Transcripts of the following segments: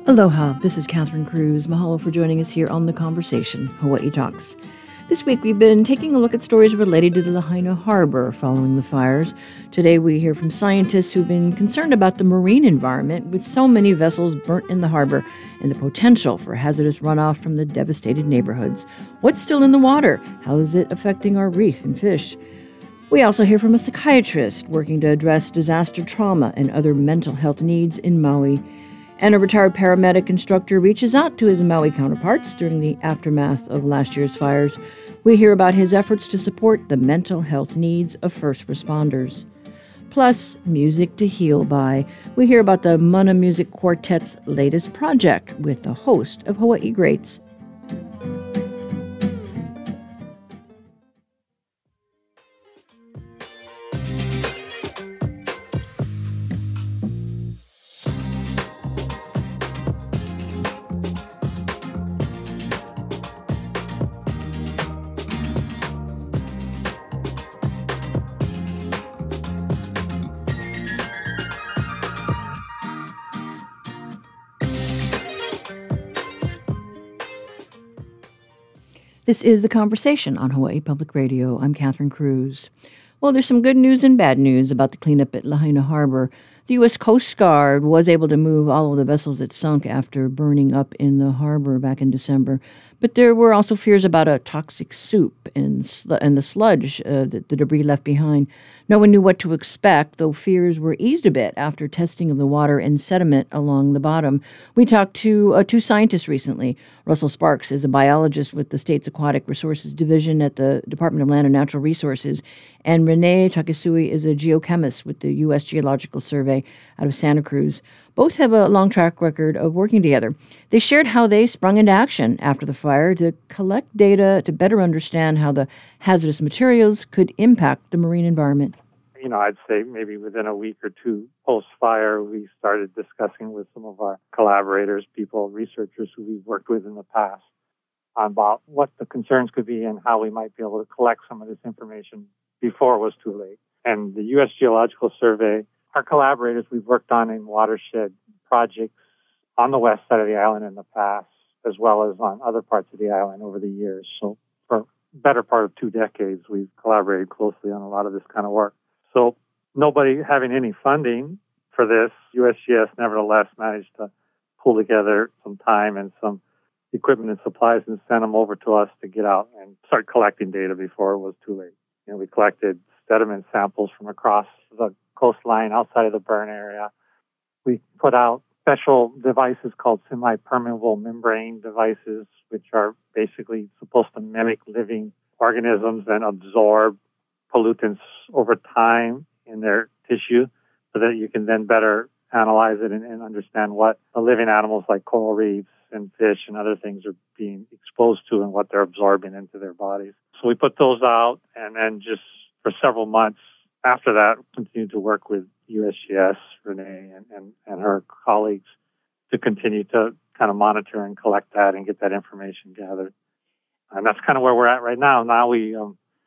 Aloha, this is Catherine Cruz. Mahalo for joining us here on The Conversation, Hawaii Talks. This week we've been taking a look at stories related to the Lahaina Harbor following the fires. Today we hear from scientists who've been concerned about the marine environment with so many vessels burnt in the harbor and the potential for hazardous runoff from the devastated neighborhoods. What's still in the water? How is it affecting our reef and fish? We also hear from a psychiatrist working to address disaster trauma and other mental health needs in Maui. And a retired paramedic instructor reaches out to his Maui counterparts during the aftermath of last year's fires. We hear about his efforts to support the mental health needs of first responders. Plus, music to heal by. We hear about the Mana Music Quartet's latest project with the host of Hawaii Greats. This is The Conversation on Hawaii Public Radio. I'm Catherine Cruz. Well, there's some good news and bad news about the cleanup at Lahaina Harbor. The U.S. Coast Guard was able to move all of the vessels that sunk after burning up in the harbor back in December. But there were also fears about a toxic soup and the sludge that the debris left behind. No one knew what to expect, though fears were eased a bit after testing of the water and sediment along the bottom. We talked to two scientists recently. Russell Sparks is a biologist with the state's Aquatic Resources Division at the Department of Land and Natural Resources, and Renee Takesui is a geochemist with the U.S. Geological Survey out of Santa Cruz. Both have a long track record of working together. They shared how they sprung into action after the fire to collect data to better understand how the hazardous materials could impact the marine environment. I'd say maybe within a week or two post-fire, we started discussing with some of our collaborators, researchers who we've worked with in the past, about what the concerns could be and how we might be able to collect some of this information before it was too late. And the U.S. Geological Survey, our collaborators, we've worked on in watershed projects on the west side of the island in the past, as well as on other parts of the island over the years. So for a better part of 2 decades, we've collaborated closely on a lot of this kind of work. So nobody having any funding for this, USGS nevertheless managed to pull together some time and some equipment and supplies and send them over to us to get out and start collecting data before it was too late. We collected sediment samples from across the coastline outside of the burn area. We put out special devices called semi-permeable membrane devices, which are basically supposed to mimic living organisms and absorb pollutants over time in their tissue so that you can then better analyze it and understand what the living animals like coral reefs and fish and other things are being exposed to and what they're absorbing into their bodies. So we put those out, and then just for several months after that, continued to work with USGS, Renee, and her colleagues to continue to kind of monitor and collect that and get that information gathered. And that's kind of where we're at right now. Now we've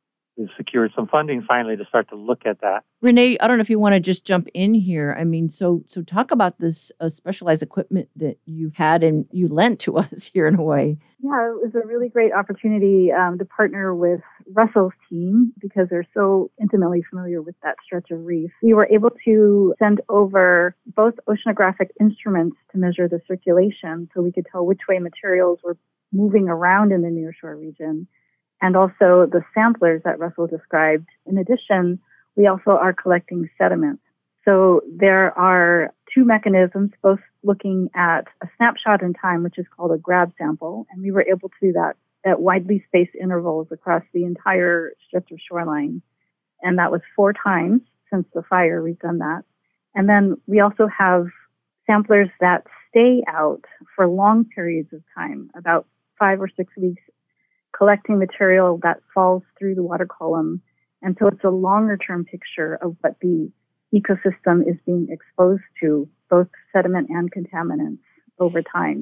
secured some funding finally to start to look at that. Renee, I don't know if you want to just jump in here. I mean, so talk about this specialized equipment that you had and you lent to us here in Hawaii. Yeah, it was a really great opportunity to partner with Russell's team because they're so intimately familiar with that stretch of reef. We were able to send over both oceanographic instruments to measure the circulation so we could tell which way materials were moving around in the nearshore region, and also the samplers that Russell described. In addition, we also are collecting sediment. So there are 2 mechanisms, both looking at a snapshot in time, which is called a grab sample, and we were able to do that at widely spaced intervals across the entire stretch of shoreline. And that was 4 times since the fire, we've done that. And then we also have samplers that stay out for long periods of time, about 5 or 6 weeks, collecting material that falls through the water column. And so it's a longer-term picture of what the ecosystem is being exposed to, both sediment and contaminants over time.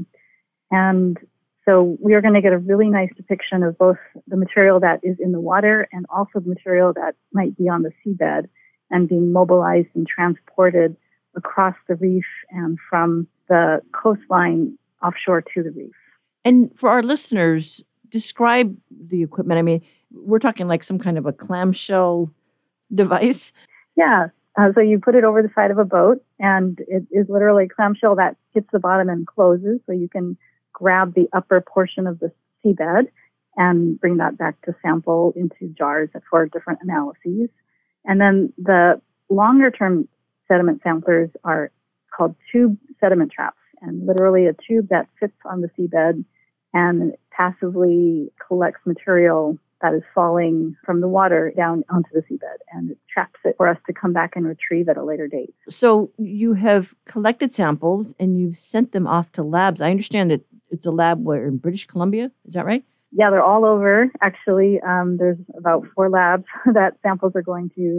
And so we are going to get a really nice depiction of both the material that is in the water and also the material that might be on the seabed and being mobilized and transported across the reef and from the coastline offshore to the reef. And for our listeners, describe the equipment. I mean, we're talking like some kind of a clamshell device. Yeah. So you put it over the side of a boat, and it is literally a clamshell that hits the bottom and closes. So you can grab the upper portion of the seabed and bring that back to sample into jars for different analyses. And then the longer term sediment samplers are called tube sediment traps, and literally a tube that sits on the seabed and passively collects material that is falling from the water down onto the seabed, and it traps it for us to come back and retrieve at a later date. So you have collected samples and you've sent them off to labs. I understand that it's a lab where in British Columbia. Is that right? Yeah, they're all over. Actually, there's about 4 labs that samples are going to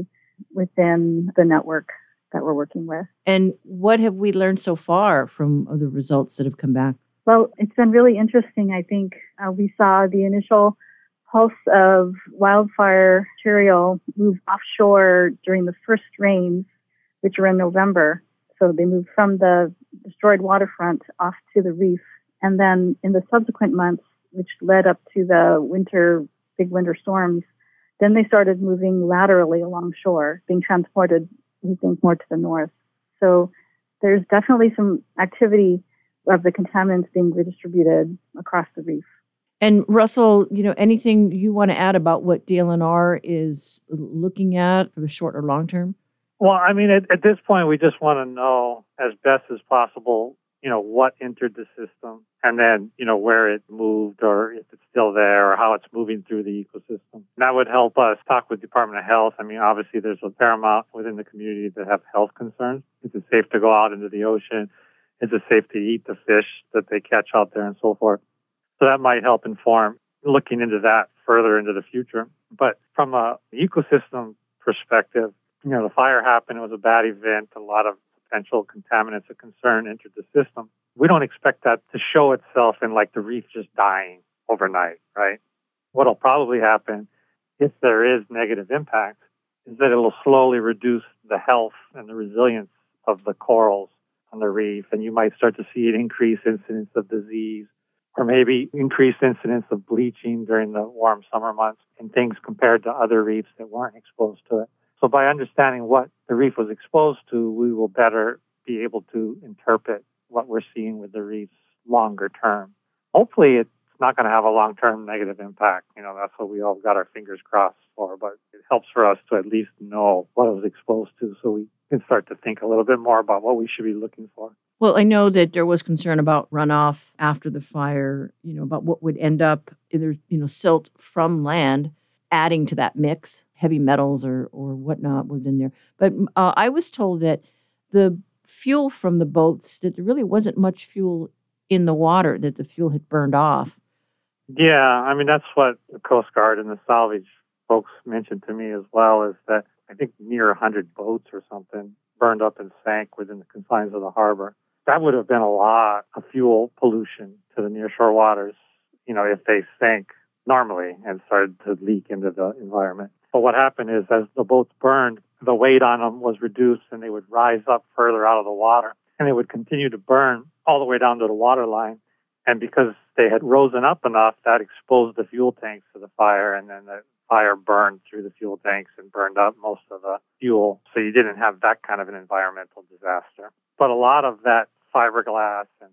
within the network that we're working with. And what have we learned so far from the results that have come back? Well, it's been really interesting. I think we saw the initial pulse of wildfire material move offshore during the first rains, which were in November. So they moved from the destroyed waterfront off to the reef. And then in the subsequent months, which led up to the big winter storms, then they started moving laterally along shore, being transported, we think, more to the north. So there's definitely some activity of the contaminants being redistributed across the reef. And Russell, anything you want to add about what DLNR is looking at for the short or long term? Well, I mean, at this point, we just want to know as best as possible, what entered the system, and then, where it moved, or if it's still there, or how it's moving through the ecosystem. And that would help us talk with Department of Health. I mean, obviously, there's a fair amount within the community that have health concerns. Is it safe to go out into the ocean? Is it safe to eat the fish that they catch out there and so forth? So that might help inform looking into that further into the future. But from a ecosystem perspective, the fire happened. It was a bad event. A lot of potential contaminants of concern entered the system. We don't expect that to show itself in like the reef just dying overnight, right? What'll probably happen if there is negative impact is that it'll slowly reduce the health and the resilience of the corals on the reef, and you might start to see an increased incidence of disease, or maybe increased incidence of bleaching during the warm summer months and things compared to other reefs that weren't exposed to it. So by understanding what the reef was exposed to, we will better be able to interpret what we're seeing with the reefs longer term. Hopefully it's not going to have a long-term negative impact. That's what we all got our fingers crossed for, but it helps for us to at least know what it was exposed to so we can start to think a little bit more about what we should be looking for. Well, I know that there was concern about runoff after the fire, about what would end up either, silt from land adding to that mix, heavy metals or whatnot was in there. But I was told that the fuel from the boats, that there really wasn't much fuel in the water, that the fuel had burned off. Yeah, I mean, that's what the Coast Guard and the salvage folks mentioned to me as well, is that I think near 100 boats or something burned up and sank within the confines of the harbor. That would have been a lot of fuel pollution to the nearshore waters, if they sank normally and started to leak into the environment. But what happened is as the boats burned, the weight on them was reduced and they would rise up further out of the water and they would continue to burn all the way down to the water line. And because they had risen up enough, that exposed the fuel tanks to the fire, and then the fire burned through the fuel tanks and burned up most of the fuel. So you didn't have that kind of an environmental disaster. But a lot of that fiberglass and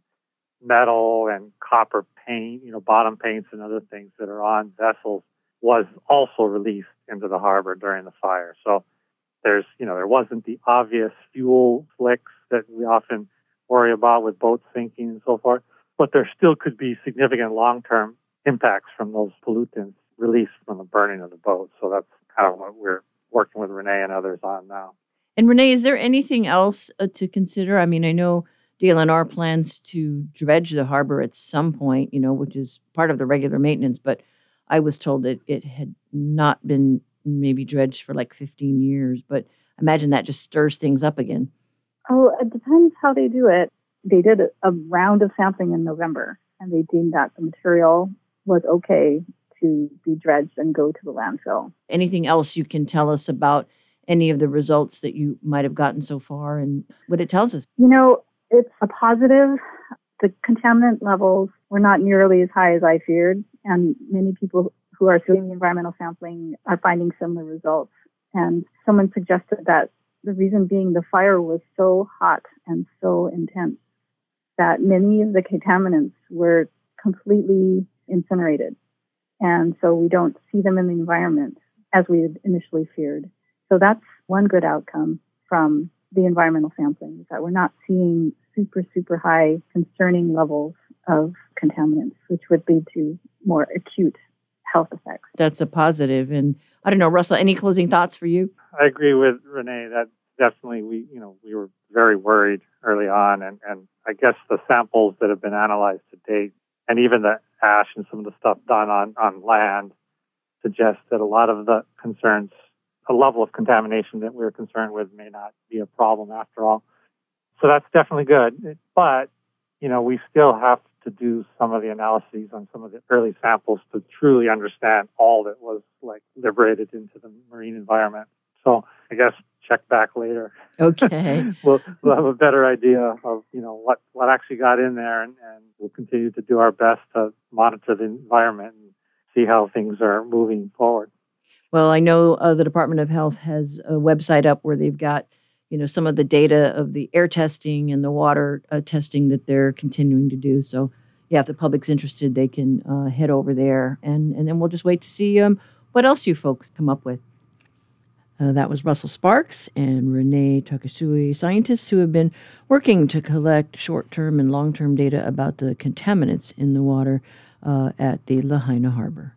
metal and copper paint, bottom paints and other things that are on vessels was also released into the harbor during the fire. So there wasn't the obvious fuel flicks that we often worry about with boats sinking and so forth, but there still could be significant long-term impacts from those pollutants released from the burning of the boat. So that's kind of what we're working with Renee and others on now. And Renee, is there anything else to consider? I mean, I know DLNR plans to dredge the harbor at some point, which is part of the regular maintenance, but I was told that it had not been maybe dredged for like 15 years, but I imagine that just stirs things up again. Oh, it depends how they do it. They did a round of sampling in November, and they deemed that the material was okay to be dredged and go to the landfill. Anything else you can tell us about any of the results that you might have gotten so far and what it tells us? It's a positive. The contaminant levels were not nearly as high as I feared, and many people who are doing the environmental sampling are finding similar results. And someone suggested that the reason being the fire was so hot and so intense that many of the contaminants were completely incinerated. And so we don't see them in the environment as we had initially feared. So that's one good outcome from the environmental sampling, is that we're not seeing super, super high concerning levels of contaminants, which would lead to more acute health effects. That's a positive. And I don't know, Russell, any closing thoughts for you? I agree with Renee that definitely we were very worried early on, and I guess the samples that have been analyzed to date, and even the ash and some of the stuff done on land, suggest that a lot of the concerns, a level of contamination that we're concerned with may not be a problem after all. So that's definitely good. But, we still have to do some of the analyses on some of the early samples to truly understand all that was liberated into the marine environment. So I guess check back later. Okay. we'll have a better idea of, what actually got in there, and we'll continue to do our best to monitor the environment and see how things are moving forward. Well, I know the Department of Health has a website up where they've got, some of the data of the air testing and the water testing that they're continuing to do. So, yeah, if the public's interested, they can head over there, and then we'll just wait to see what else you folks come up with. That was Russell Sparks and Renee Takasui, scientists who have been working to collect short-term and long-term data about the contaminants in the water at the Lahaina Harbor.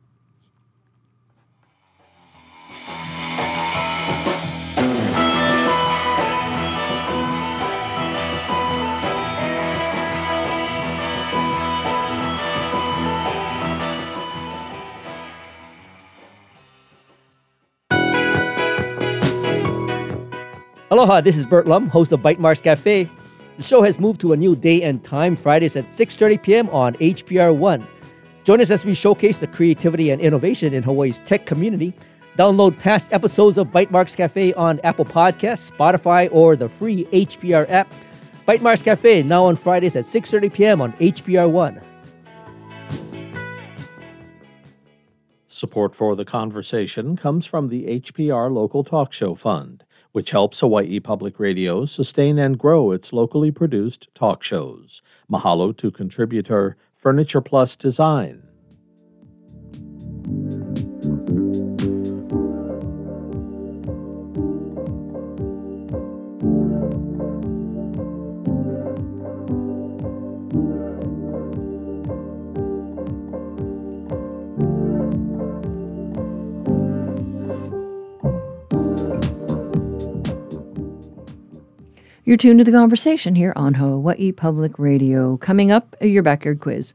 Aloha, this is Bert Lum, host of Bite Marks Cafe. The show has moved to a new day and time, Fridays at 6:30 p.m. on HPR1. Join us as we showcase the creativity and innovation in Hawaii's tech community. Download past episodes of Bite Marks Cafe on Apple Podcasts, Spotify, or the free HPR app. Bite Marks Cafe, now on Fridays at 6:30 p.m. on HPR1. Support for the conversation comes from the HPR Local Talk Show Fund, which helps Hawaii Public Radio sustain and grow its locally produced talk shows. Mahalo to contributor Furniture Plus Design. You're tuned to the conversation here on Hawaii Public Radio. Coming up, your backyard quiz.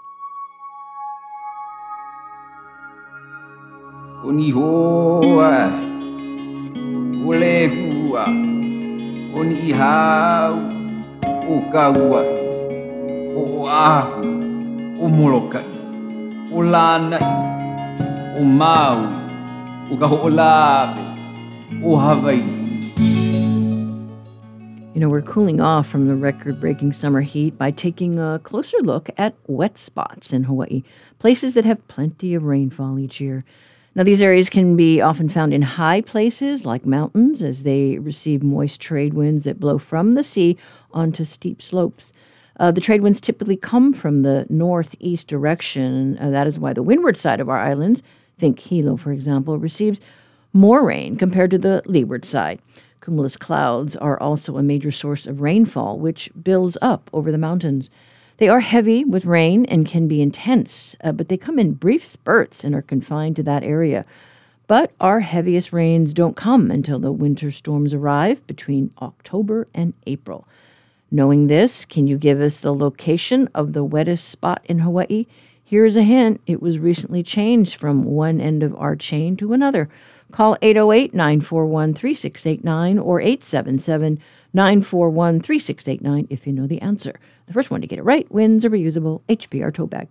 Oni hoa, ole hua, oni hau, o kaua, o ahu, o molokai, o lanai, o maui, o kaho'olabe, o Hawaii. We're cooling off from the record-breaking summer heat by taking a closer look at wet spots in Hawaii, places that have plenty of rainfall each year. Now, these areas can be often found in high places like mountains as they receive moist trade winds that blow from the sea onto steep slopes. The trade winds typically come from the northeast direction. That is why the windward side of our islands, think Hilo, for example, receives more rain compared to the leeward side. Cumulus clouds are also a major source of rainfall, which builds up over the mountains. They are heavy with rain and can be intense, but they come in brief spurts and are confined to that area. But our heaviest rains don't come until the winter storms arrive between October and April. Knowing this, can you give us the location of the wettest spot in Hawaii? Here's a hint. It was recently changed from one end of our chain to another. Call 808-941-3689 or 877-941-3689 if you know the answer. The first one to get it right wins a reusable HPR tote bag.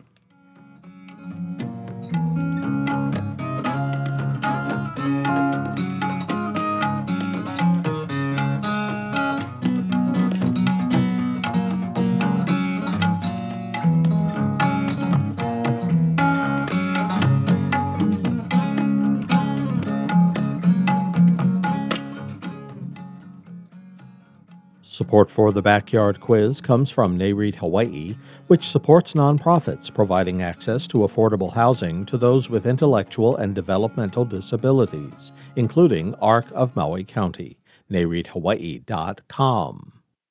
Support for the Backyard Quiz comes from NAREIT Hawaii, which supports nonprofits providing access to affordable housing to those with intellectual and developmental disabilities, including ARC of Maui County. NAREITHawaii.com.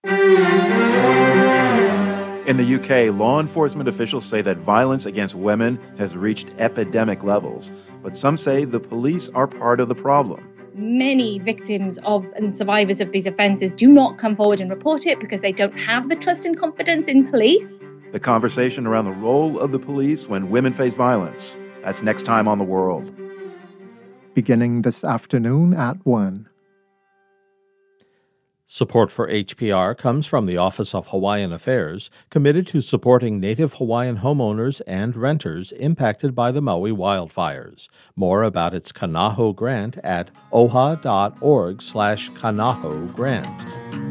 In the UK, law enforcement officials say that violence against women has reached epidemic levels, but some say the police are part of the problem. Many victims of and survivors of these offences do not come forward and report it because they don't have the trust and confidence in police. The conversation around the role of the police when women face violence. That's next time on The World. Beginning this afternoon at 1. Support for HPR comes from the Office of Hawaiian Affairs, committed to supporting Native Hawaiian homeowners and renters impacted by the Maui wildfires. More about its Kanaho grant at oha.org/Kanaho grant.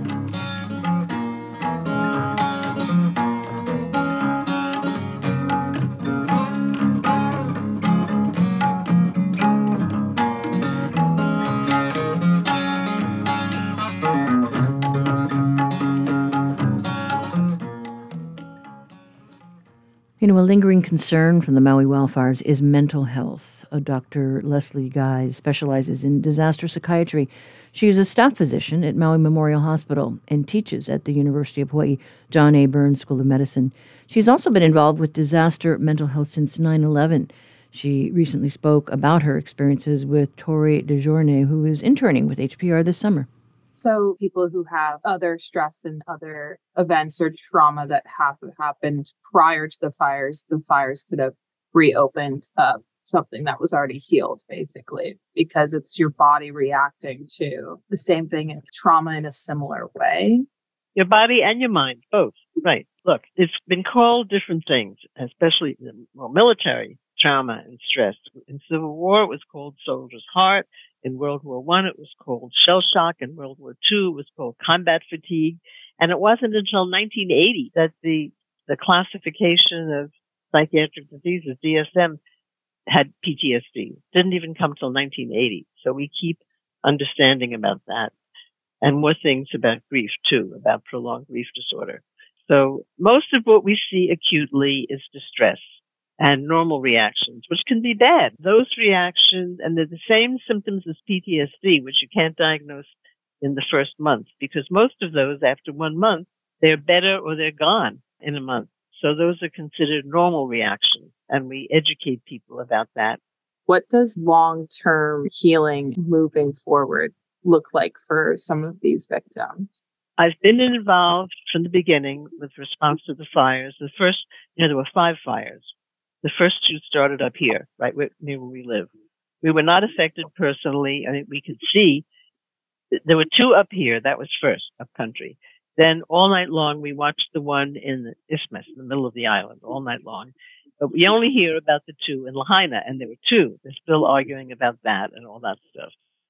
You know, a lingering concern from the Maui wildfires is mental health. Dr. Leslie Guy specializes in disaster psychiatry. She is a staff physician at Maui Memorial Hospital and teaches at the University of Hawaii John A. Burns School of Medicine. She's also been involved with disaster mental health since 9/11. She recently spoke about her experiences with Tori DeJournay, who is interning with HPR this summer. So people who have other stress and other events or trauma that have happened prior to the fires could have reopened something that was already healed, basically, because it's your body reacting to the same thing, trauma in a similar way. Your body and your mind, both. Right. Look, it's been called different things, especially military trauma and stress. In Civil War, it was called soldier's heart. In World War I, it was called shell shock. In World War II, it was called combat fatigue. And it wasn't until 1980 that the classification of psychiatric diseases, DSM, had PTSD. Didn't even come till 1980. So we keep understanding about that. And more things about grief, too, about prolonged grief disorder. So most of what we see acutely is distress and normal reactions, which can be bad. Those reactions, and they're the same symptoms as PTSD, which you can't diagnose in the first month, because most of those, after 1 month, they're better or they're gone in a month. So those are considered normal reactions, and we educate people about that. What does long-term healing moving forward look like for some of these victims? I've been involved from the beginning with response to the fires. The first, there were 5 fires. The first 2 started up here, right near where we live. We were not affected personally. I mean, we could see there were 2 up here. That was first, up country. Then all night long, we watched the one in the Isthmus, in the middle of the island, all night long. But we only hear about the 2 in Lahaina, and there were 2. They're still arguing about that and all that stuff.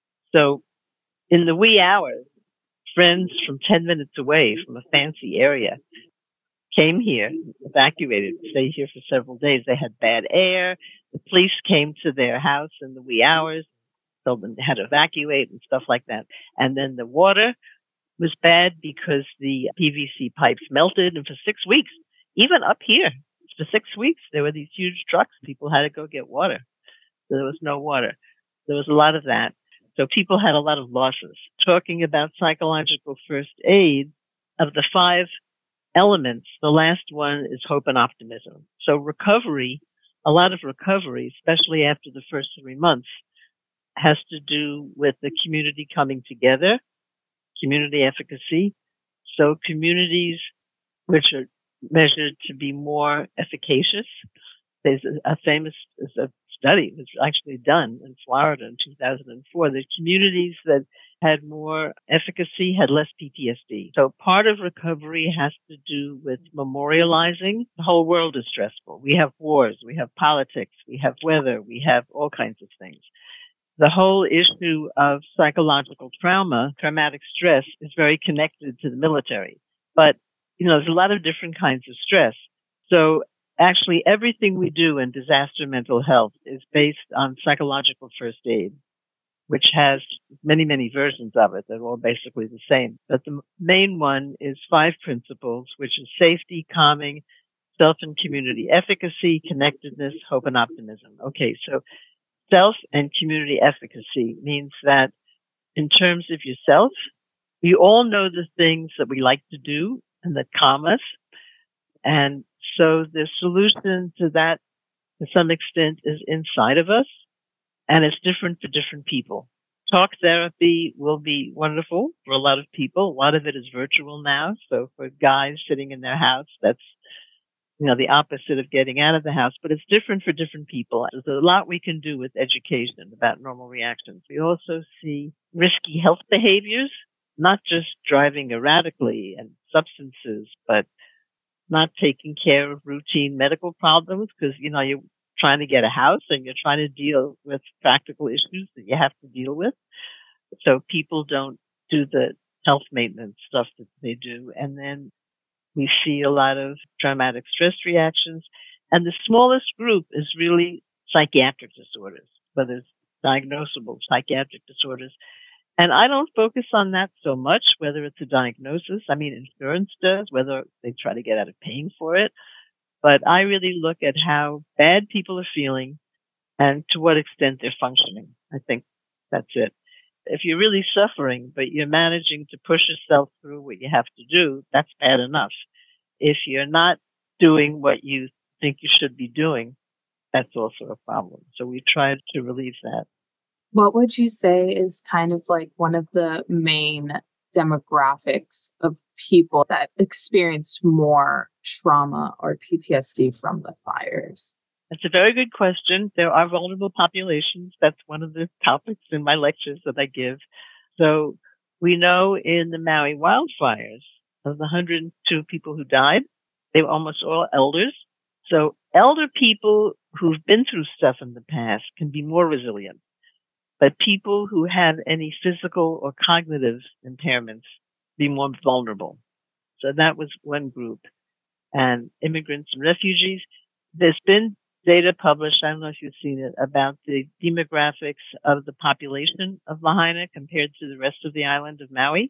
So in the wee hours, friends from 10 minutes away from a fancy area came here, evacuated, stayed here for several days. They had bad air. The police came to their house in the wee hours, told them they had to evacuate and stuff like that. And then the water was bad because the PVC pipes melted. And for 6 weeks, even up here, for 6 weeks, there were these huge trucks. People had to go get water. So there was no water. There was a lot of that. So people had a lot of losses. Talking about psychological first aid, of the 5 elements, the last one is hope and optimism. So recovery, a lot of recovery, especially after the first 3 months, has to do with the community coming together, community efficacy. So communities which are measured to be more efficacious. There's a famous study was actually done in Florida in 2004. The communities that had more efficacy had less PTSD. So part of recovery has to do with memorializing. The whole world is stressful. We have wars, we have politics, we have weather, we have all kinds of things. The whole issue of psychological trauma, traumatic stress, is very connected to the military. But, there's a lot of different kinds of stress. So actually, everything we do in disaster mental health is based on psychological first aid. which has many, many versions of it. They're all basically the same. But the main one is 5 principles, which is safety, calming, self and community efficacy, connectedness, hope, and optimism. Okay, so self and community efficacy means that in terms of yourself, we all know the things that we like to do and that calm us. And so the solution to that, to some extent, is inside of us, and it's different for different people. Talk therapy will be wonderful for a lot of people. A lot of it is virtual now. So for guys sitting in their house, that's, the opposite of getting out of the house, but it's different for different people. There's a lot we can do with education about normal reactions. We also see risky health behaviors, not just driving erratically and substances, but not taking care of routine medical problems because, you're trying to get a house and you're trying to deal with practical issues that you have to deal with. So people don't do the health maintenance stuff that they do. And then we see a lot of traumatic stress reactions. And the smallest group is really psychiatric disorders, whether it's diagnosable psychiatric disorders. And I don't focus on that so much, whether it's a diagnosis. I mean, insurance does, whether they try to get out of paying for it. But I really look at how bad people are feeling and to what extent they're functioning. I think that's it. If you're really suffering, but you're managing to push yourself through what you have to do, that's bad enough. If you're not doing what you think you should be doing, that's also a problem. So we try to relieve that. What would you say is kind of like one of the main demographics of people that experience more trauma or PTSD from the fires? That's a very good question. There are vulnerable populations. That's one of the topics in my lectures that I give. So we know in the Maui wildfires, of the 102 people who died, they were almost all elders. So elder people who've been through stuff in the past can be more resilient. But people who have any physical or cognitive impairments be more vulnerable. So that was one group. And immigrants and refugees, there's been data published, I don't know if you've seen it, about the demographics of the population of Lahaina compared to the rest of the island of Maui.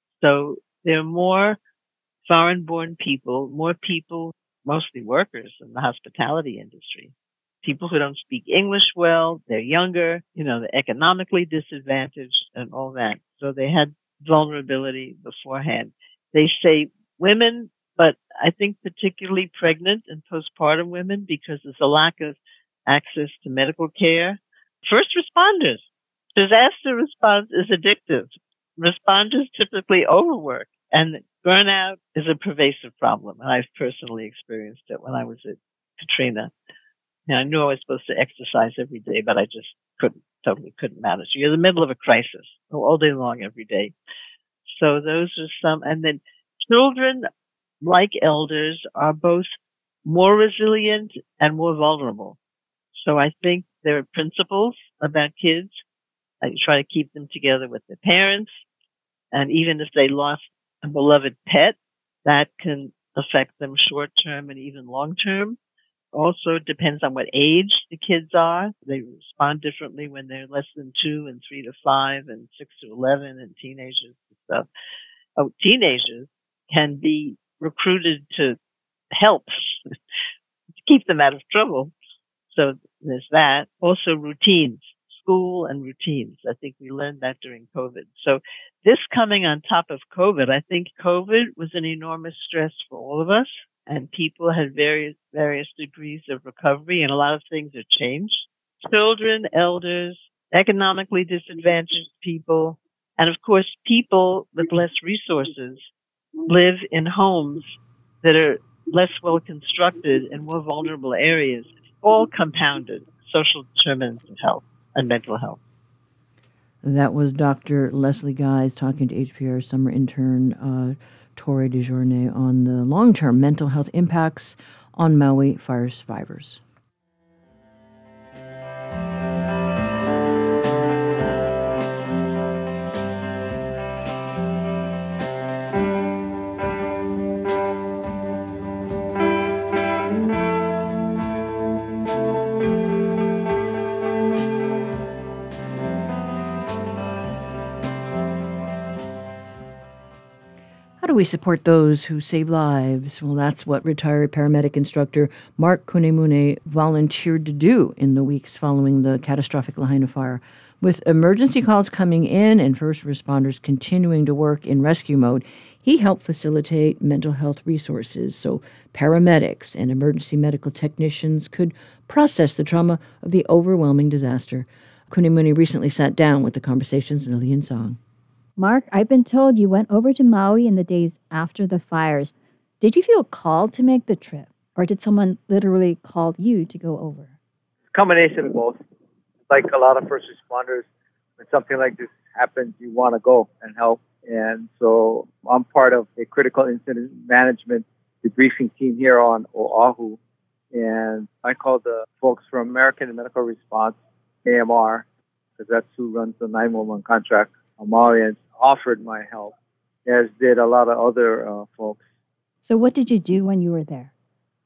So there are more foreign-born people, more people, mostly workers in the hospitality industry, people who don't speak English well, they're younger, they're economically disadvantaged and all that. So they had vulnerability beforehand. They say women, but I think particularly pregnant and postpartum women because there's a lack of access to medical care. First responders. Disaster response is addictive. Responders typically overwork, and burnout is a pervasive problem. And I've personally experienced it when I was at Katrina. And I knew I was supposed to exercise every day, but I just totally couldn't manage. You're in the middle of a crisis all day long every day. So those are some, and then children, like elders, are both more resilient and more vulnerable. So I think there are principles about kids. You try to keep them together with their parents. And even if they lost a beloved pet, that can affect them short term and even long term. Also depends on what age the kids are. They respond differently when they're less than 2 and 3 to 5 and 6 to 11 and teenagers and stuff. Teenagers can be recruited to help to keep them out of trouble. So there's that. Also routines, school and routines. I think we learned that during COVID. So this coming on top of COVID, I think COVID was an enormous stress for all of us, and people had various degrees of recovery, and a lot of things have changed. Children, elders, economically disadvantaged people, and of course people with less resources live in homes that are less well constructed in more vulnerable areas, all compounded social determinants of health and mental health. That was Dr. Leslie Guys talking to HPR summer intern Torre DeJournay on the long-term mental health impacts on Maui fire survivors. do we support those who save lives? Well, that's what retired paramedic instructor Mark Kunemune volunteered to do in the weeks following the catastrophic Lahaina fire. With emergency calls coming in and first responders continuing to work in rescue mode, he helped facilitate mental health resources so paramedics and emergency medical technicians could process the trauma of the overwhelming disaster. Kunemune recently sat down with the Conversation's Lillian Song. Mark, I've been told you went over to Maui in the days after the fires. Did you feel called to make the trip, or did someone literally call you to go over? Combination of both. Like a lot of first responders, when something like this happens, you want to go and help. And so I'm part of a critical incident management debriefing team here on Oahu. And I called the folks from American Medical Response, AMR, because that's who runs the 911 contract on Maui, and offered my help, as did a lot of other folks. So what did you do when you were there?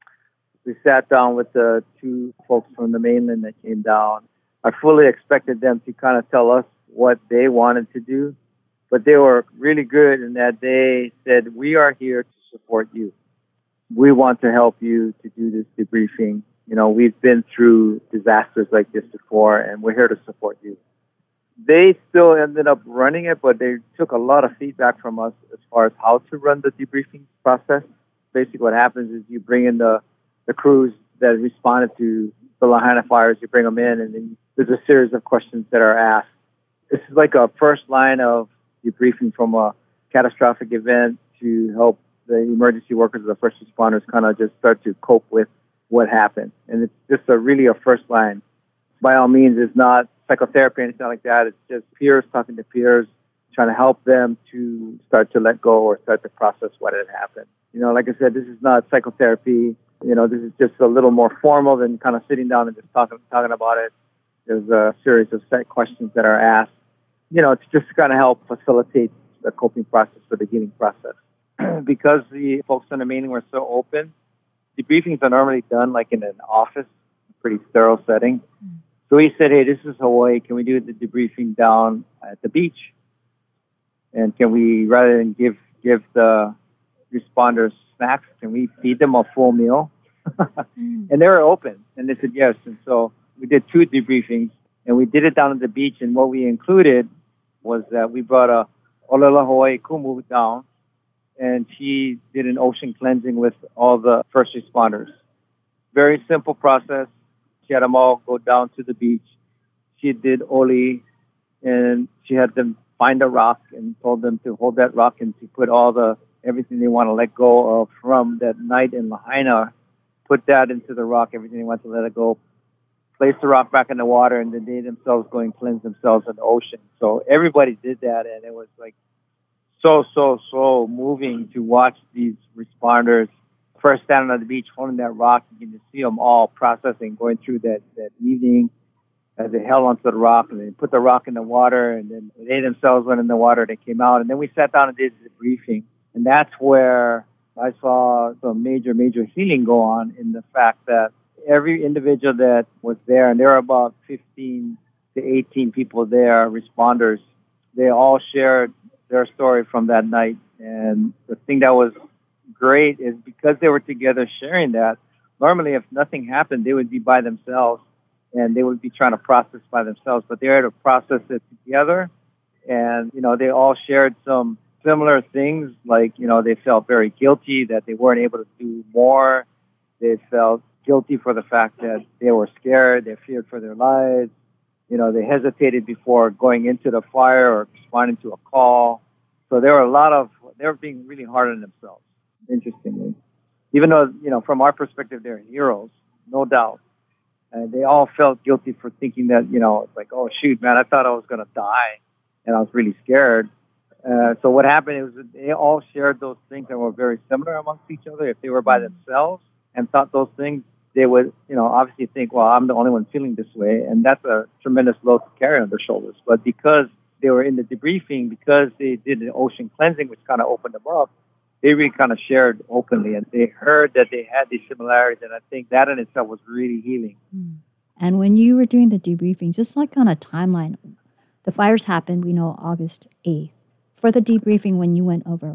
We sat down with the two folks from the mainland that came down. I fully expected them to kind of tell us what they wanted to do, but they were really good in that they said, we are here to support you. We want to help you to do this debriefing. You know, we've been through disasters like this before, and we're here to support you. They still ended up running it, but they took a lot of feedback from us as far as how to run the debriefing process. Basically what happens is you bring in the crews that responded to the Lahaina fires, you bring them in, and then there's a series of questions that are asked. This is like a first line of debriefing from a catastrophic event to help the emergency workers or the first responders kind of just start to cope with what happened. And it's just really a first line. By all means, it's not psychotherapy or anything like that. It's just peers talking to peers, trying to help them to start to let go or start to process what had happened. You know, like I said, this is not psychotherapy. You know, this is just a little more formal than kind of sitting down and just talking about it. There's a series of set questions that are asked. You know, it's just to kind of help facilitate the coping process or the healing process. Because the folks on the mainland were so open, debriefings are normally done like in an office, a pretty sterile setting. So we said, hey, this is Hawaii. Can we do the debriefing down at the beach? And can we, rather than give the responders snacks, can we feed them a full meal? And they were open, and they said yes. And so we did 2 debriefings, and we did it down at the beach. And what we included was that we brought a Olela Hawaii Kumu down, and she did an ocean cleansing with all the first responders. Very simple process. She had them all go down to the beach. She did Oli, and she had them find a rock and told them to hold that rock and to put everything they want to let go of from that night in Lahaina, put that into the rock, everything they want to let it go, place the rock back in the water, and then they themselves go and cleanse themselves in the ocean. So everybody did that, and it was like so moving to watch these responders first standing on the beach holding that rock. You can just see them all processing, going through that evening as they held onto the rock, and they put the rock in the water, and then they themselves went in the water, they came out, and then we sat down and did the briefing. And that's where I saw some major healing go on, in the fact that every individual that was there, and there were about 15 to 18 people there, responders, they all shared their story from that night. And the thing that was great is because they were together sharing that, normally if nothing happened, they would be by themselves and they would be trying to process by themselves, but they were to process it together. And, you know, they all shared some similar things, like, you know, they felt very guilty that they weren't able to do more. They felt guilty for the fact that they were scared, they feared for their lives. You know, they hesitated before going into the fire or responding to a call. So there were they were being really hard on themselves, interestingly. Even though, you know, from our perspective, they're heroes, no doubt. And they all felt guilty for thinking that, you know, it's like, oh, shoot, man, I thought I was going to die, and I was really scared. So what happened is they all shared those things that were very similar amongst each other. If they were by themselves and thought those things, they would, you know, obviously think, well, I'm the only one feeling this way. And that's a tremendous load to carry on their shoulders. But because they were in the debriefing, because they did the ocean cleansing, which kind of opened them up, they really kind of shared openly. And they heard that they had these similarities. And I think that in itself was really healing. And when you were doing the debriefing, just like on a timeline, the fires happened, we know, August 8th. For the debriefing, when you went over,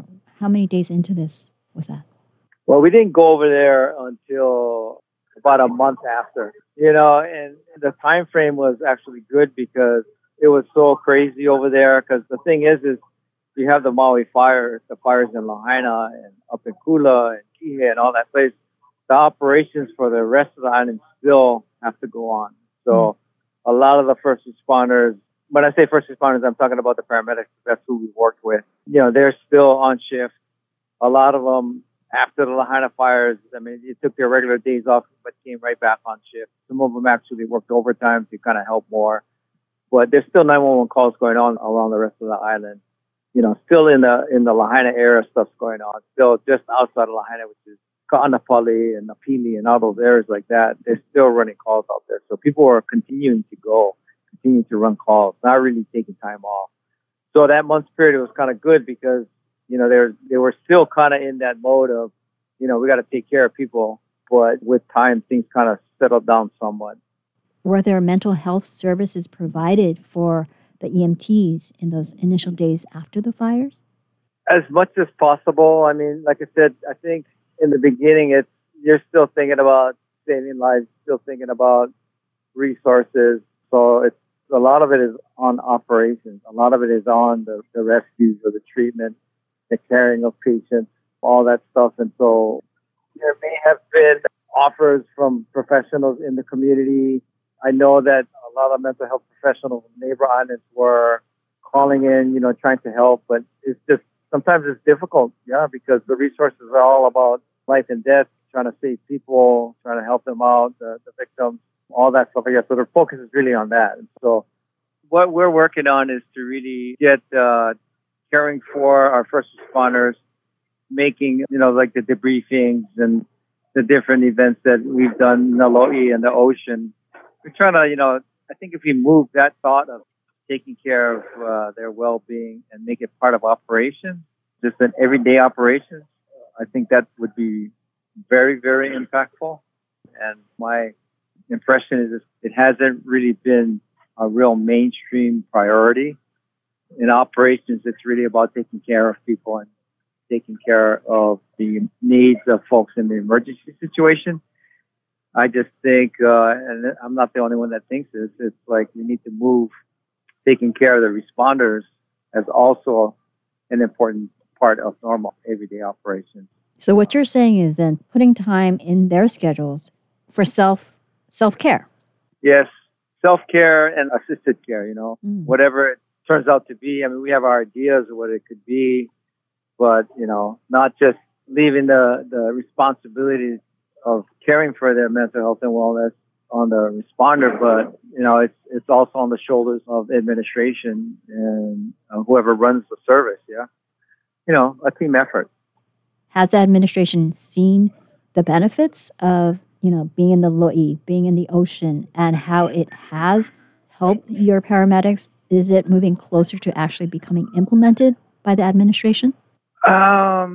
How many days into this was that? Well, we didn't go over there until about a month after, and the time frame was actually good because it was so crazy over there. Because the thing is you have the Maui fire, the fires in Lahaina and up in Kula and Kihei and all that place. The operations for the rest of the island still have to go on. So a lot of the first responders, when I say first responders, I'm talking about the paramedics. That's who we worked with. They're still on shift. A lot of them, after the Lahaina fires, they took their regular days off, but came right back on shift. Some of them actually worked overtime to kind of help more. But there's still 911 calls going on around the rest of the island. Still in the Lahaina area, stuff's going on. Still just outside of Lahaina, which is Ka'anapali and Napili and all those areas like that. They're still running calls out there. So people are continuing to run calls, not really taking time off. So that month period was kind of good because, they were still kind of in that mode of, we got to take care of people. But with time, things kind of settled down somewhat. Were there mental health services provided for the EMTs in those initial days after the fires? As much as possible. Like I said, I think in the beginning, you're still thinking about saving lives, still thinking about resources. So a lot of it is on operations. A lot of it is on the rescues or the treatment, the caring of patients, all that stuff. And so there may have been offers from professionals in the community. I know that a lot of mental health professionals in neighbor islands were calling in, trying to help, but it's just, sometimes it's difficult, because the resources are all about life and death, trying to save people, trying to help them out, the victims, all that stuff. So their focus is really on that. And so what we're working on is to really get caring for our first responders, making, like the debriefings and the different events that we've done in the Lo'i and the ocean. We're trying to, I think if we move that thought of taking care of their well-being and make it part of operations, just an everyday operations, I think that would be very, very impactful. And my impression is it hasn't really been a real mainstream priority. In operations, it's really about taking care of people and taking care of the needs of folks in the emergency situation. I just think, and I'm not the only one that thinks this, it's like we need to move taking care of the responders as also an important part of normal everyday operations. So what you're saying is then putting time in their schedules for self-care. Yes, self-care and assisted care, whatever it turns out to be. We have our ideas of what it could be, but, not just leaving the responsibility of caring for their mental health and wellness on the responder, but, it's also on the shoulders of administration and whoever runs the service, a team effort. Has the administration seen the benefits of, being in the Lo'i, being in the ocean, and how it has helped your paramedics? Is it moving closer to actually becoming implemented by the administration? I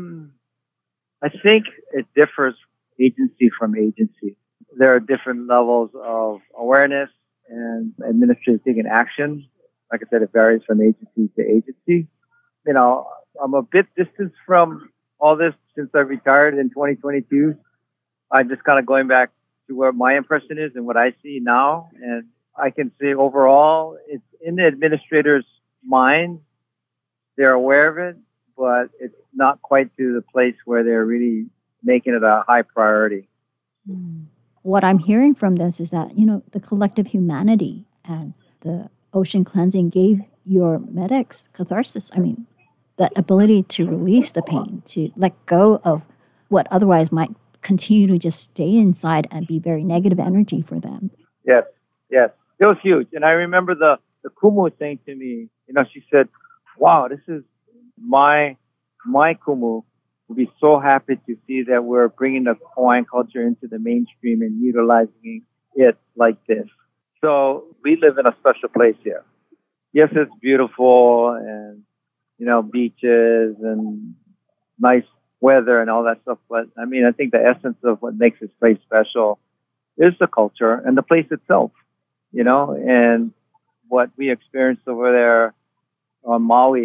think it differs agency from agency. There are different levels of awareness and administrators taking action. Like I said, it varies from agency to agency. I'm a bit distant from all this since I retired in 2022. I'm just kind of going back to where my impression is and what I see now. And I can say overall, it's in the administrator's mind. They're aware of it, but it's not quite to the place where they're really making it a high priority. What I'm hearing from this is that, the collective humanity and the ocean cleansing gave your medics catharsis. The ability to release the pain, to let go of what otherwise might continue to just stay inside and be very negative energy for them. Yes. It was huge. And I remember the Kumu saying to me, she said, wow, this is my Kumu will be so happy to see that we're bringing the Hawaiian culture into the mainstream and utilizing it like this. So we live in a special place here. Yes, it's beautiful and, beaches and nice weather and all that stuff. But I think the essence of what makes this place special is the culture and the place itself, and what we experienced over there on Maui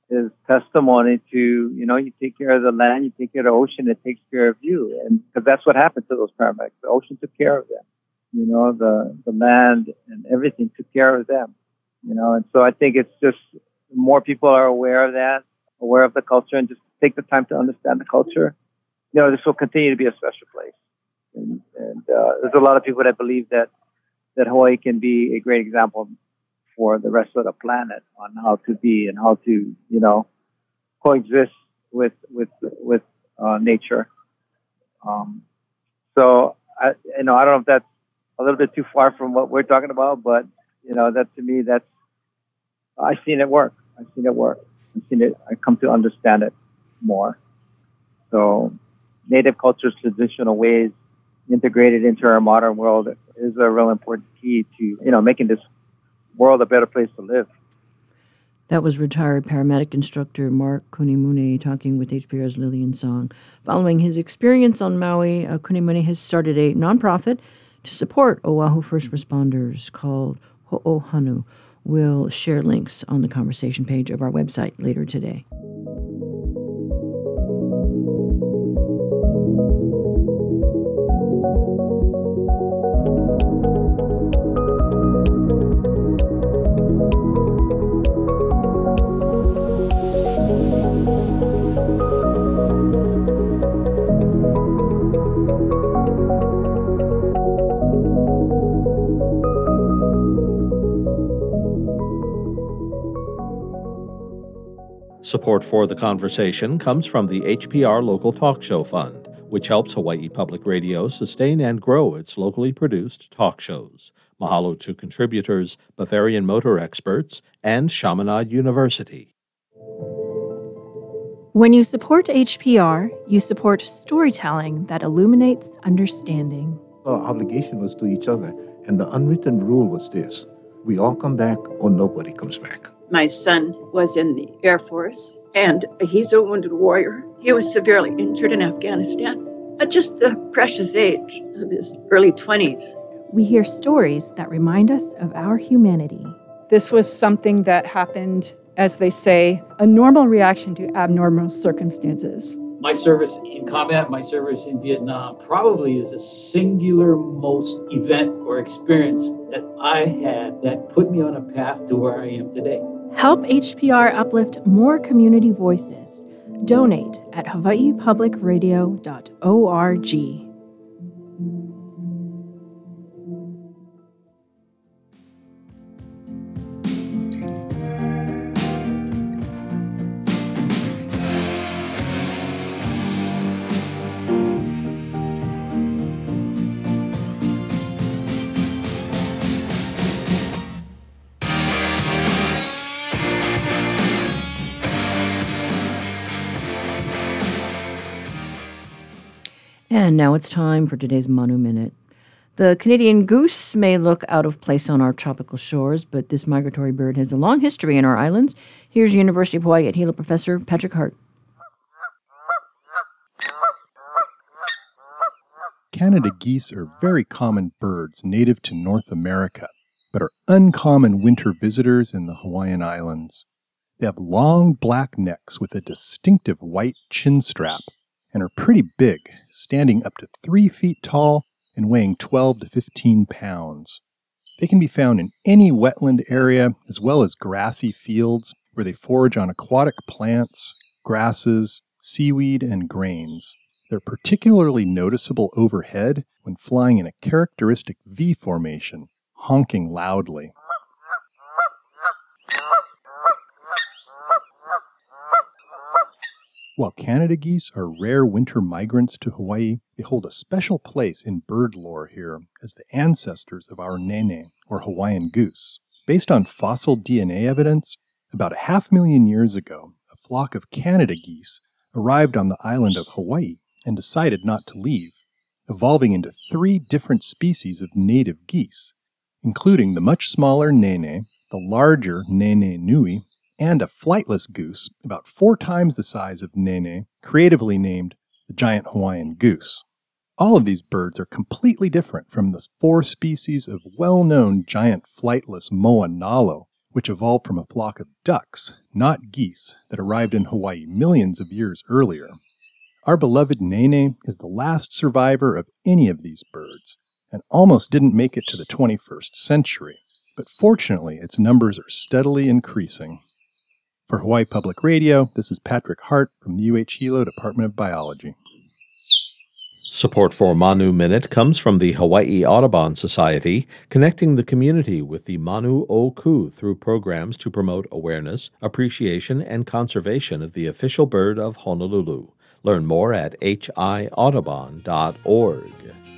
is testimony to, you take care of the land, you take care of the ocean, it takes care of you. And because that's what happened to those paramedics. The ocean took care of them. The land and everything took care of them. And so I think it's just more people are aware of that, aware of the culture, and just take the time to understand the culture. This will continue to be a special place. And there's a lot of people that believe that Hawaii can be a great example for the rest of the planet on how to be and how to, coexist with nature. So I don't know if that's a little bit too far from what we're talking about, but that to me, I've seen it work. I come to understand it more. So native cultures, traditional ways integrated into our modern world is a real important key to, making this world a better place to live. That was retired paramedic instructor Mark Kunimune talking with HPR's Lillian Song. Following his experience on Maui, Kunimune has started a nonprofit to support Oahu first responders called Ho'ohanu. We'll share links on the conversation page of our website later today. Support for the conversation comes from the HPR Local Talk Show Fund, which helps Hawaii Public Radio sustain and grow its locally produced talk shows. Mahalo to contributors, Bavarian Motor Experts, and Chaminade University. When you support HPR, you support storytelling that illuminates understanding. Our obligation was to each other, and the unwritten rule was this: we all come back or nobody comes back. My son was in the Air Force, and he's a wounded warrior. He was severely injured in Afghanistan at just the precious age of his early 20s. We hear stories that remind us of our humanity. This was something that happened, as they say, a normal reaction to abnormal circumstances. My service in combat, my service in Vietnam, probably is the singular most event or experience that I had that put me on a path to where I am today. Help HPR uplift more community voices. Donate at hawaiipublicradio.org. And now it's time for today's Manu Minute. The Canadian goose may look out of place on our tropical shores, but this migratory bird has a long history in our islands. Here's University of Hawaii at Hilo professor Patrick Hart. Canada geese are very common birds native to North America, but are uncommon winter visitors in the Hawaiian Islands. They have long black necks with a distinctive white chin strap and are pretty big, standing up to 3 feet tall and weighing 12 to 15 pounds. They can be found in any wetland area as well as grassy fields where they forage on aquatic plants, grasses, seaweed, and grains. They're particularly noticeable overhead when flying in a characteristic V formation, honking loudly. While Canada geese are rare winter migrants to Hawaii, they hold a special place in bird lore here as the ancestors of our nene, or Hawaiian goose. Based on fossil DNA evidence, about 500,000 years ago, a flock of Canada geese arrived on the island of Hawaii and decided not to leave, evolving into 3 different species of native geese, including the much smaller nene, the larger nene nui, and a flightless goose about 4 times the size of nene, creatively named the giant Hawaiian goose. All of these birds are completely different from the 4 species of well-known giant flightless moa nalo, which evolved from a flock of ducks, not geese, that arrived in Hawaii millions of years earlier. Our beloved Nene is the last survivor of any of these birds and almost didn't make it to the 21st century, but fortunately its numbers are steadily increasing. For Hawaii Public Radio, this is Patrick Hart from the UH Hilo Department of Biology. Support for Manu Minute comes from the Hawaii Audubon Society, connecting the community with the Manu o Ku through programs to promote awareness, appreciation, and conservation of the official bird of Honolulu. Learn more at hiaudubon.org.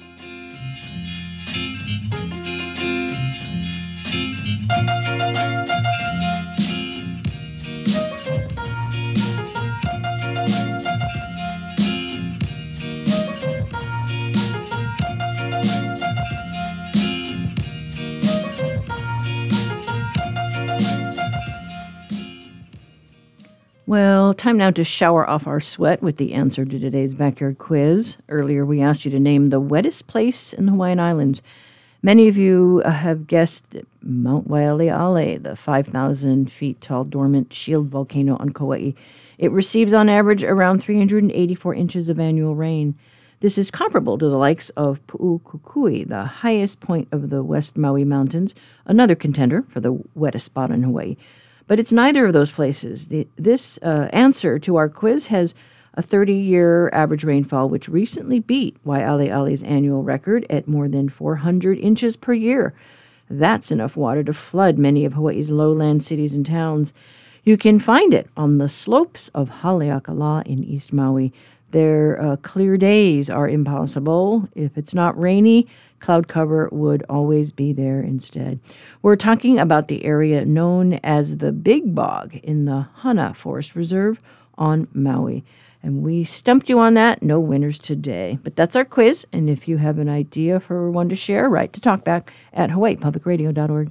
Well, time now to shower off our sweat with the answer to today's backyard quiz. Earlier, we asked you to name the wettest place in the Hawaiian Islands. Many of you have guessed that Mount Waialeale, the 5,000 feet tall dormant shield volcano on Kauai. It receives on average around 384 inches of annual rain. This is comparable to the likes of Pu'ukukui, the highest point of the West Maui Mountains, another contender for the wettest spot in Hawaii. But it's neither of those places. This answer to our quiz has a 30-year average rainfall, which recently beat Waialeale's annual record at more than 400 inches per year. That's enough water to flood many of Hawaii's lowland cities and towns. You can find it on the slopes of Haleakala in East Maui. Their clear days are impossible. If it's not rainy, cloud cover would always be there instead. We're talking about the area known as the Big Bog in the Hana Forest Reserve on Maui. And we stumped you on that. No winners today. But that's our quiz. And if you have an idea for one to share, write to talkback at hawaiipublicradio.org.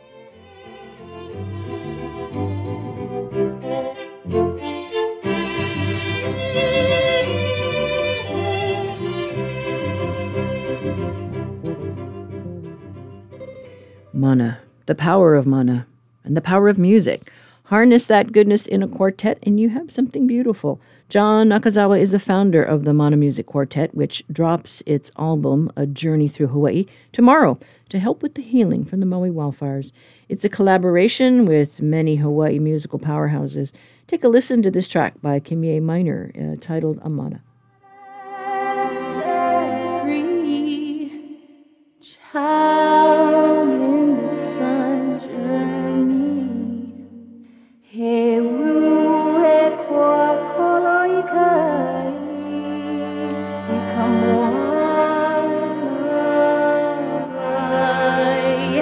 Mana, the power of mana, and the power of music. Harness that goodness in a quartet, and you have something beautiful. John Nakazawa is the founder of the Mana Music Quartet, which drops its album, A Journey Through Hawaii, tomorrow to help with the healing from the Maui wildfires. It's a collaboration with many Hawaii musical powerhouses. Take a listen to this track by Kimie Minor, titled Amana. Set free, child in the sun journey. He ru e koa koloi kai, e kamoana wai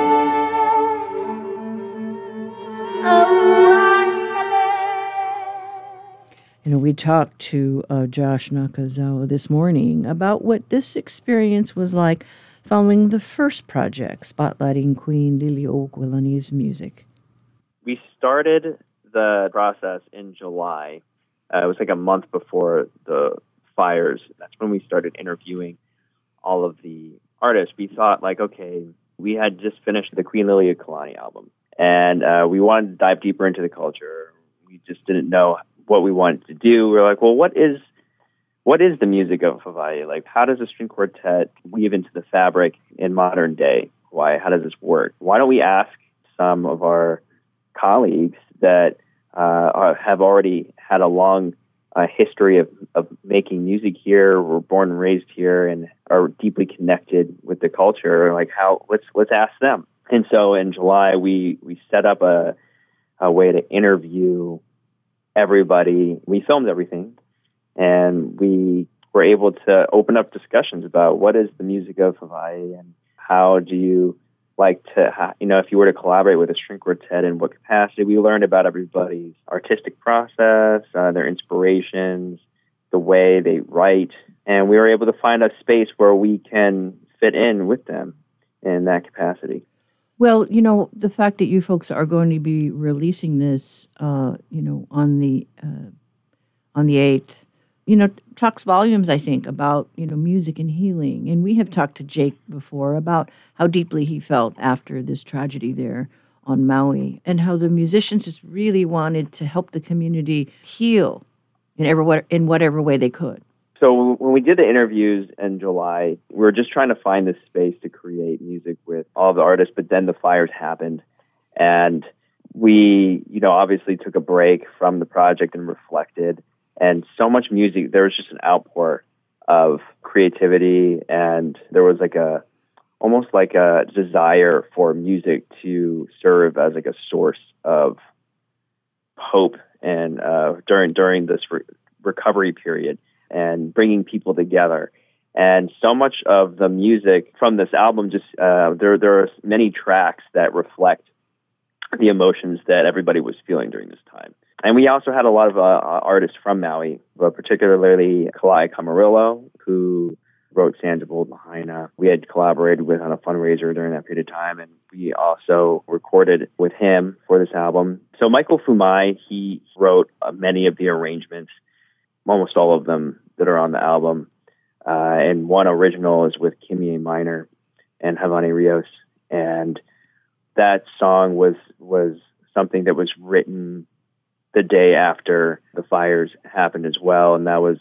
And we talked to Josh Nakazawa this morning about what this experience was like following the first project, spotlighting Queen Liliuokalani's music. We started the process in July. It was like a month before the fires. That's when we started interviewing all of the artists. We thought, like, okay, we had just finished the Queen Liliuokalani album, and we wanted to dive deeper into the culture. We just didn't know what we wanted to do. We were like, well, what is the music of Hawaii? Like, how does a string quartet weave into the fabric in modern day Hawaii? How does this work? Why don't we ask some of our colleagues that have already had a long history of making music here, were born and raised here, and are deeply connected with the culture? Like, let's ask them. And so in July, we set up a way to interview everybody. We filmed everything, and we were able to open up discussions about what is the music of Hawaii, and how do you like to, if you were to collaborate with a string quartet, in what capacity. We learned about everybody's artistic process, their inspirations, the way they write, and we were able to find a space where we can fit in with them in that capacity. Well, the fact that you folks are going to be releasing this, on the 8th, talks volumes, I think, about, music and healing. And we have talked to Jake before about how deeply he felt after this tragedy there on Maui, and how the musicians just really wanted to help the community heal in whatever way they could. So when we did the interviews in July, we were just trying to find this space to create music with all the artists, but then the fires happened. And we, obviously took a break from the project and reflected. And so much music, there was just an outpour of creativity, and there was almost like a desire for music to serve as like a source of hope and during this recovery period, and bringing people together. And so much of the music from this album, just there are many tracks that reflect the emotions that everybody was feeling during this time. And we also had a lot of artists from Maui, but particularly Kalai Camarillo, who wrote Sanjibald Lahaina. We had collaborated with on a fundraiser during that period of time, and we also recorded with him for this album. So Michael Fumai, he wrote many of the arrangements, almost all of them that are on the album. And one original is with Kimye Minor and Havani Rios. And that song was something that was written the day after the fires happened as well. And that was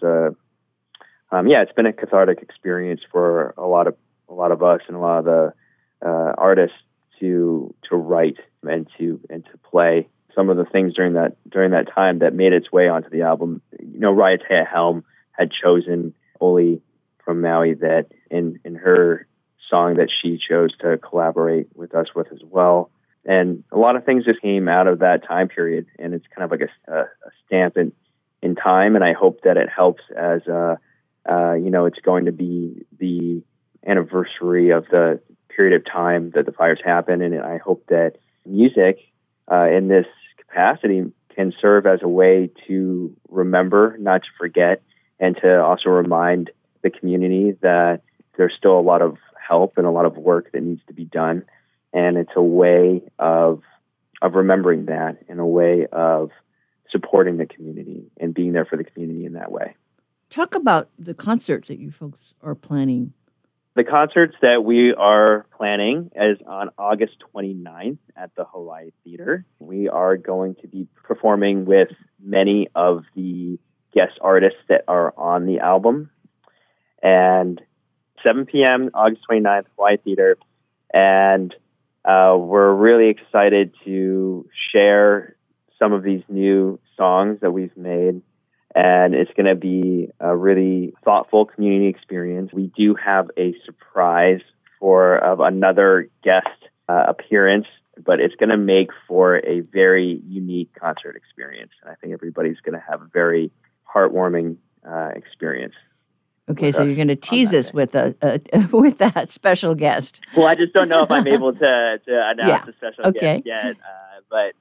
it's been a cathartic experience for a lot of us and a lot of the artists to write and to play some of the things during that time that made its way onto the album. Raiatea Helm had chosen Oli from Maui that in her song that she chose to collaborate with us with as well. And a lot of things just came out of that time period, and it's kind of like a stamp in time. And I hope that it helps as it's going to be the anniversary of the period of time that the fires happened, and I hope that music in this capacity can serve as a way to remember, not to forget, and to also remind the community that there's still a lot of help and a lot of work that needs to be done. And it's a way of remembering that, and a way of supporting the community and being there for the community in that way. Talk about the concerts that you folks are planning. The concerts that we are planning is on August 29th at the Hawaii Theater. We are going to be performing with many of the guest artists that are on the album. And 7 p.m., August 29th, Hawaii Theater. And we're really excited to share some of these new songs that we've made. And it's going to be a really thoughtful community experience. We do have a surprise for another guest appearance, but it's going to make for a very unique concert experience. And I think everybody's going to have a very heartwarming experience. Okay, so you're going to tease us with with that special guest. Well, I just don't know if I'm able to announce a special guest yet, but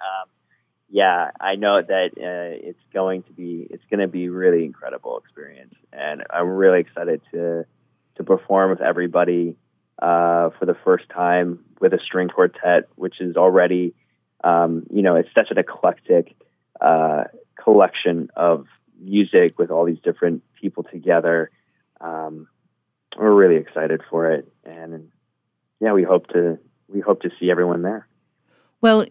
yeah, I know that it's going to be really incredible experience, and I'm really excited to perform with everybody for the first time with a string quartet, which is already, it's such an eclectic collection of music with all these different people together. We're really excited for it, and we hope to see everyone there. Well,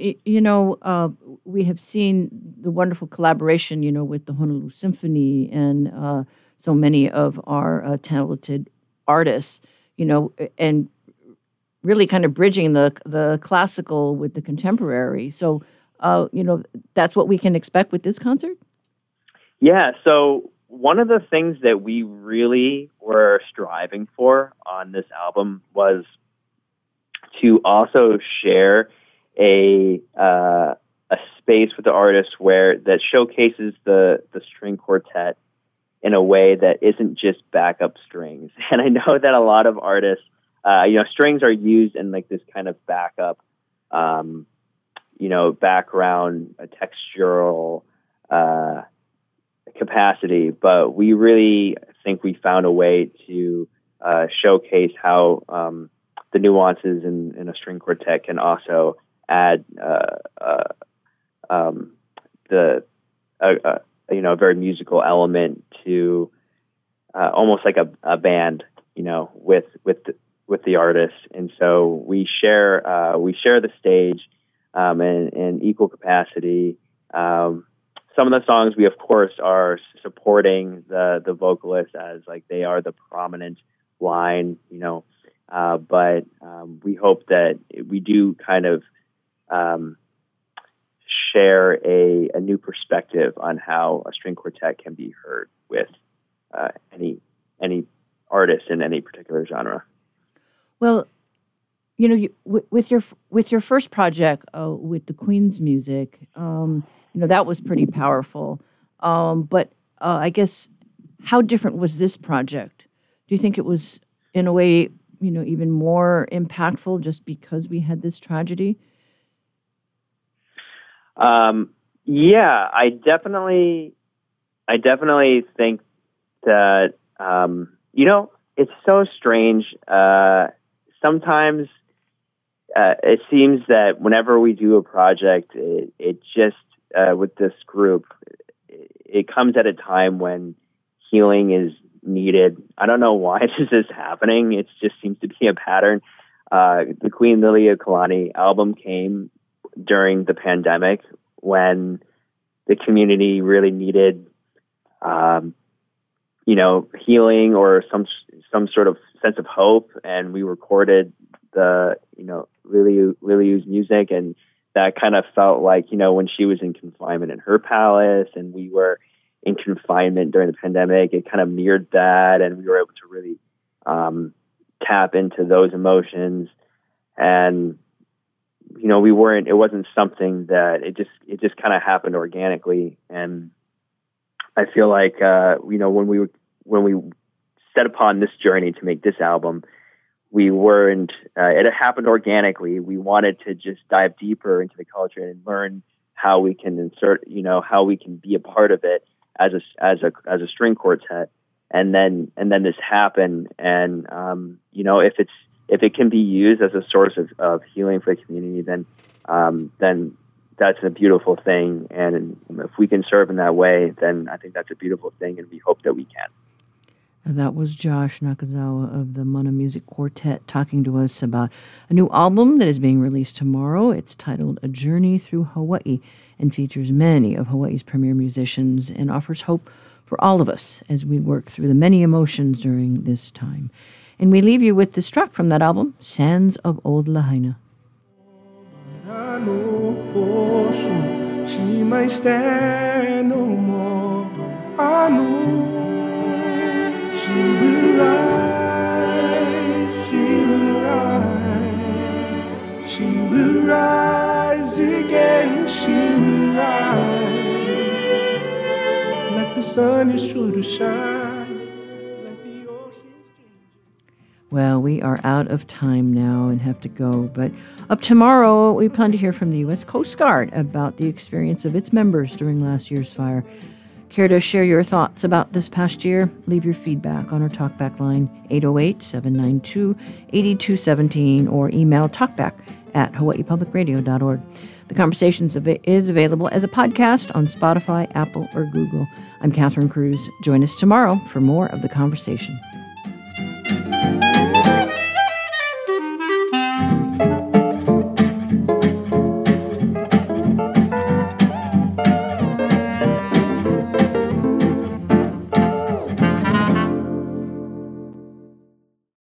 we have seen the wonderful collaboration, with the Honolulu Symphony and so many of our talented artists, and really kind of bridging the classical with the contemporary. So, that's what we can expect with this concert? Yeah, so one of the things that we really were striving for on this album was to also share a space with the artist that showcases the string quartet in a way that isn't just backup strings. And I know that a lot of artists, strings are used in like this kind of backup, background, textural capacity, but we really think we found a way to showcase how the nuances in a string quartet can also add a very musical element to almost like a band, with the artist. And so we share the stage and equal capacity. Some of the songs we, of course, are supporting the vocalists as like they are the prominent line, but we hope that we do kind of share a new perspective on how a string quartet can be heard with any artist in any particular genre. Well, with your first project with the Queen's music, that was pretty powerful. But I guess, how different was this project? Do you think it was, in a way, even more impactful just because we had this tragedy? Yeah, I definitely think that, it's so strange. Sometimes it seems that whenever we do a project, it just, with this group, it comes at a time when healing is needed. I don't know why this is happening. It just seems to be a pattern. The Queen Lily of Kalani album came during the pandemic when the community really needed, healing or some sort of sense of hope. And we recorded the, Lily's music, and that kind of felt like, when she was in confinement in her palace and we were in confinement during the pandemic, it kind of mirrored that, and we were able to really tap into those emotions. And it wasn't something that it just kind of happened organically. And I feel like when we set upon this journey to make this album, we weren't, it happened organically. We wanted to just dive deeper into the culture and learn how we can insert, how we can be a part of it as a string quartet. And then this happened. And, if it can be used as a source of healing for the community, then that's a beautiful thing. And if we can serve in that way, then I think that's a beautiful thing. And we hope that we can. And that was Josh Nakazawa of the Mana Music Quartet talking to us about a new album that is being released tomorrow. It's titled A Journey Through Hawaii and features many of Hawaii's premier musicians and offers hope for all of us as we work through the many emotions during this time. And we leave you with this track from that album, Sands of Old Lahaina. I know for sure she might stand no more, but I know she will rise, she will rise, she will rise again, she will rise, like the sun is sure to shine. Well, we are out of time now and have to go, but up tomorrow we plan to hear from the U.S. Coast Guard about the experience of its members during last year's fire. Care to share your thoughts about this past year? Leave your feedback on our Talkback line, 808-792-8217, or email talkback@hawaiipublicradio.org. The conversation is available as a podcast on Spotify, Apple, or Google. I'm Catherine Cruz. Join us tomorrow for more of the conversation.